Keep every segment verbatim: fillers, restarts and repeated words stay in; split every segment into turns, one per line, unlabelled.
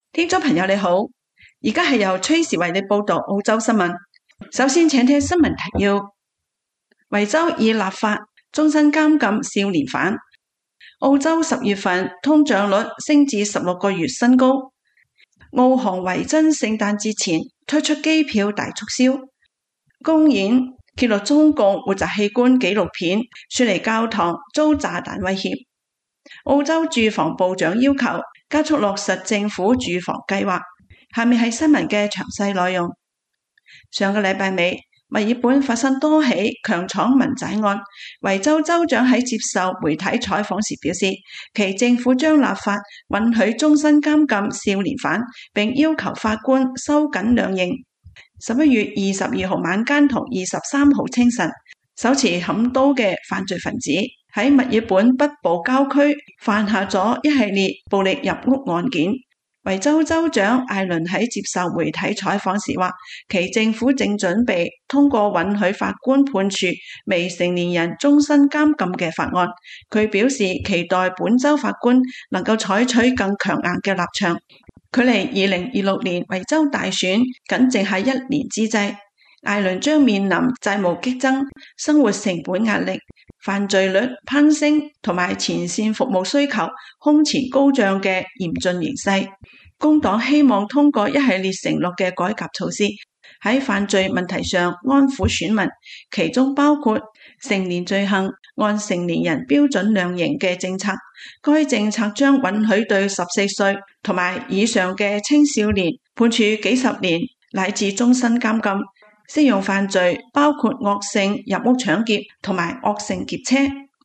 聽眾朋友你好，而家係由崔時為你報道澳洲新聞。首先請聽新聞提要：維州已立法終身監禁少年犯。澳洲十月份通脹率升至十六個月新高。澳航維珍聖誕節前推出機票大促銷。公演揭露中共活摘器官紀錄片，雪梨教堂遭炸彈威脅。澳洲住房部長要求加速落實政府住房計劃。下面係新聞嘅詳細內容。上個禮拜尾，墨爾本發生多起強闖民宅案。維州州長喺接受媒體採訪時表示，其政府將立法允許終身監禁少年犯，並要求法官收緊量刑。十一月二十二號晚間同二十三號清晨，手持砍刀嘅犯罪分子喺墨爾本北部郊區犯下咗一系列暴力入屋案件。維州州長艾倫喺接受媒體採訪時話，其政府正準備通過允許法官判處未成年人終身監禁嘅法案。佢表示期待本州法官能夠採取更強硬嘅立場。距離二零二六年維州大選僅剩下一年之際，艾倫將面臨債務激增、生活成本壓力、犯罪率攀升同埋前線服務需求空前高漲嘅嚴峻形勢。工黨希望通過一系列承諾嘅改革措施，喺犯罪問題上安撫選民，其中包括成年罪行按成年人標準量刑嘅政策。該政策將允許對十四歲同埋以上嘅青少年判處幾十年乃至終身監禁，適用犯罪包括惡性入屋搶劫同埋惡性劫車。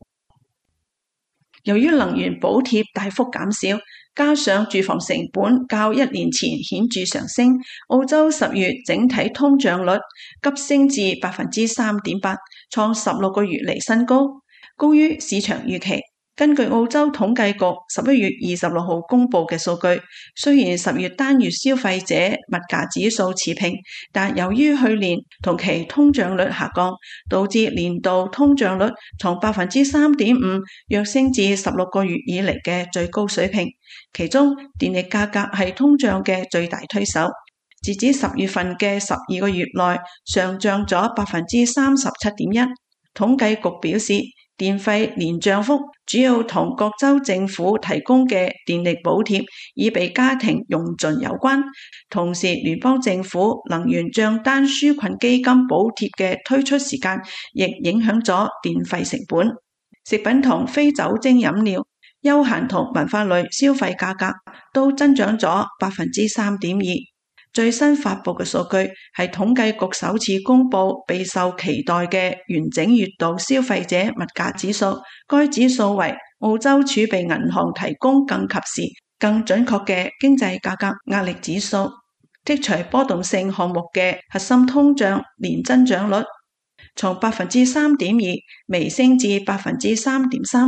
由於能源補貼大幅減少，加上住房成本較一年前顯著上升，澳洲十月整體通脹率急升至百分之三點八，創十六個月嚟新高，高於市場預期。根據澳洲統計局十一月二十六號公布嘅數據，雖然十月單月消費者物價指數持平，但由於去年同期通脹率下降，導致年度通脹率從百分之三點五躍升至十六個月以嚟嘅最高水平。其中電力價格係通脹嘅最大推手，截至十月份嘅十二個月內上漲咗百分之三十七點一。統計局表示，電費年漲幅主要同各州政府提供嘅電力補貼已被家庭用盡有關，同時聯邦政府能源賬單紓困基金補貼嘅推出時間亦影響咗電費成本。食品同非酒精飲料、休閒同文化類消費價格都增長咗百分之三點二。最新發佈嘅數據係統計局首次公布備受期待嘅完整月度消費者物價指數，該指數為澳洲儲備銀行提供更及時、更準確嘅經濟價格壓力指數，剔除波動性項目嘅核心通脹年增長率，從百分之三點二微升至百分之三點三。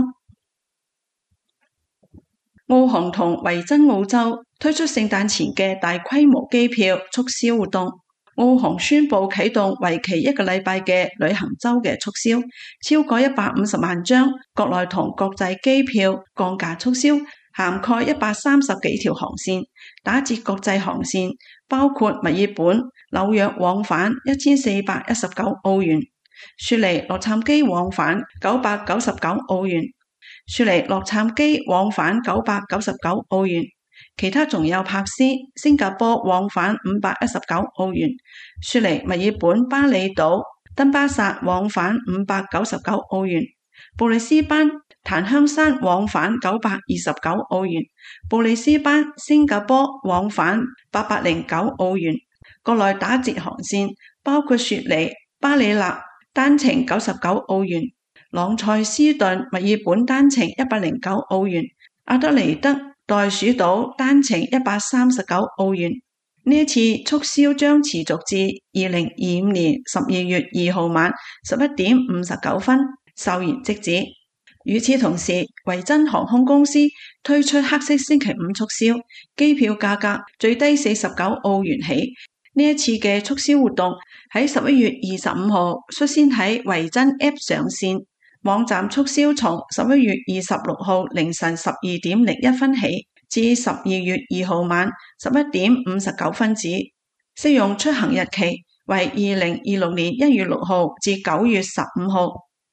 澳航同維珍澳洲推出聖誕前嘅大規模機票促銷活動。澳航宣布啟動為期一個禮拜嘅旅行周嘅促銷，超過一百五十萬張國內同國際機票降價促銷，涵蓋一百三十幾條航線，打折國際航線包括墨爾本、紐約往返一千四百一十九澳元，雪梨洛杉磯往返九百九十九澳元。雪梨洛杉磯往返九百九十九澳元，其他仲有柏斯、新加坡往返五百一十九澳元，雪梨墨爾本巴厘島登巴薩往返五百九十九澳元，布里斯班檀香山往返九百二十九澳元，布里斯班新加坡往返八百零九澳元。國內打折航線包括雪梨巴里納單程九十九澳元，朗塞斯頓墨爾本單程一百零九澳元，阿德尼德袋鼠島單程一百三十九澳元。呢一次促銷將持續至二零二五年十二月二號晚十一點五十九分，售完即止。與此同時，維珍航空公司推出黑色星期五促銷，機票價格最低四十九澳元起。呢一次嘅促銷活動喺十一月二十五號率先喺維珍 App 上線，網站促銷從十一月二十六號凌晨十二點零一分起， 至十二月二號晚十一點五十九分止，適用出行日期為二零二六年一月六號至九月十五號。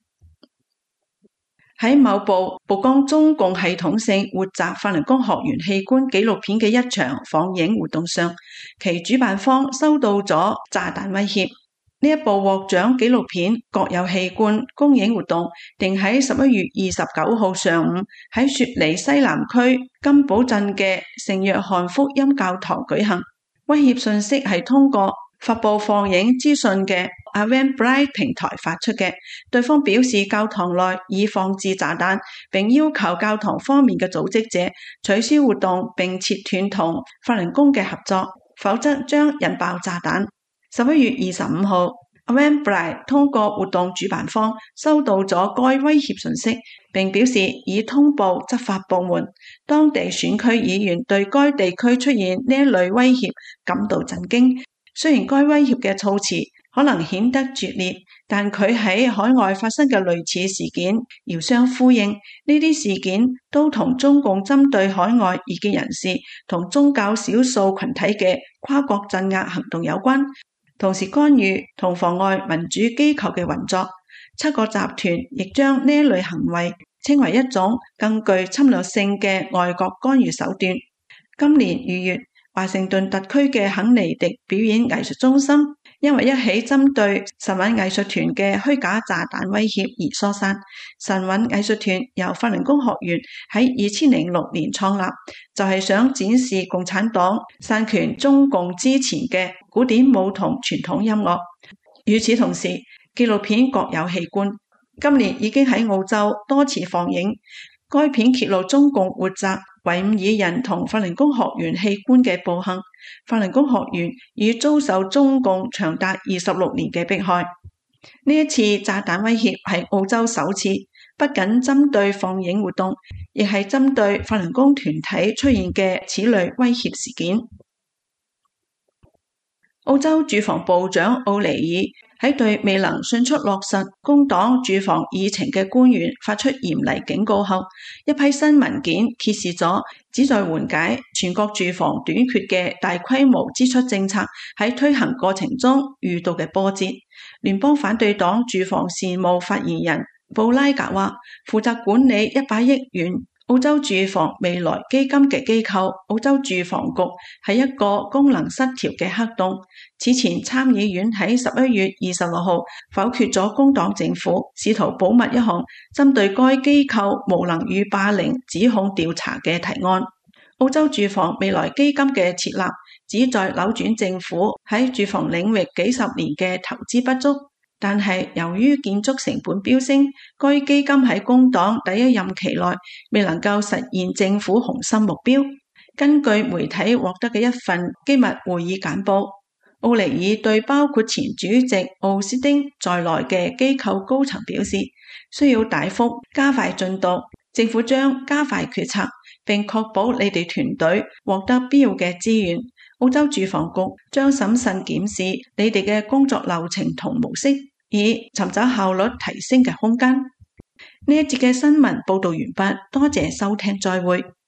喺某部曝光中共系統性活摘法輪功學員器官紀錄片嘅一場放映活動上，其主辦方收到咗炸彈威脅。呢一部獲獎紀錄片國有器官公映活動定喺十一月二十九號上午喺雪梨西南區金寶鎮嘅聖約翰福音教堂舉行。威脅信息係通過發佈放映資訊嘅 Eventbrite 平台發出嘅，對方表示教堂內已放置炸彈，並要求教堂方面嘅組織者取消活動並切斷同法輪功嘅合作，否則將引爆炸彈。十一月二十五號 Eventbrite 通過活動主辦方收到咗該威脅信息，並表示已通報執法部門。當地選區議員對該地區出現呢一類威脅感到震驚。雖然該威脅嘅措辭可能顯得拙劣，但佢喺海外發生嘅類似事件遙相呼應。呢啲事件都同中共針對海外異見人士同宗教少數群體嘅跨國鎮壓行動有關，同時干預同妨礙民主機構嘅運作。七個集團亦將呢一類行為稱為一種更具侵略性嘅外國干預手段。今年二月，華盛頓特區嘅肯尼迪表演藝術中心因為一起針對神韻藝術團嘅虛假炸彈威脅而疏散。神韻藝術團由法輪功學員喺二千零六年創立，就係想展示共產黨散權中共之前嘅古典舞同傳統音樂。與此同時，紀錄片國有器官今年已經喺澳洲多次放映。該片揭露中共活摘維吾爾人同法輪功學員器官嘅暴行，法輪功學員已遭受中共長達二十六年嘅迫害。呢一次炸彈威脅係澳洲首次，不僅針對放映活動，亦係針對法輪功團體出現嘅此類威脅事件。澳洲住房部長奧尼爾喺對未能迅速落實工黨住房議程嘅官員發出嚴厲警告後，一批新文件揭示咗旨在緩解全國住房短缺嘅大規模支出政策喺推行過程中遇到嘅波折。聯邦反對黨住房事務發言人布拉格話，負責管理一百億元澳洲住房未來基金嘅機構澳洲住房局係一個功能失調嘅黑洞。此前參議院喺十一月二十六號否決咗工黨政府試圖保密一項針對該機構無能與霸凌指控調查嘅提案。澳洲住房未來基金嘅設立旨在扭轉政府喺住房領域幾十年嘅投資不足，但係由於建築成本飆升，該基金喺工黨第一任期內未能夠實現政府雄心目標。根據媒體獲得嘅一份機密會議簡報，奧尼爾對包括前主席奧斯丁在內嘅機構高層表示，需要大幅加快進度，政府將加快決策，並確保你哋團隊獲得必要嘅資源。澳洲住房局將審慎檢視你哋嘅工作流程同模式，以尋找效率提升嘅空間。呢一節嘅新聞報道完畢，多謝收聽，再會。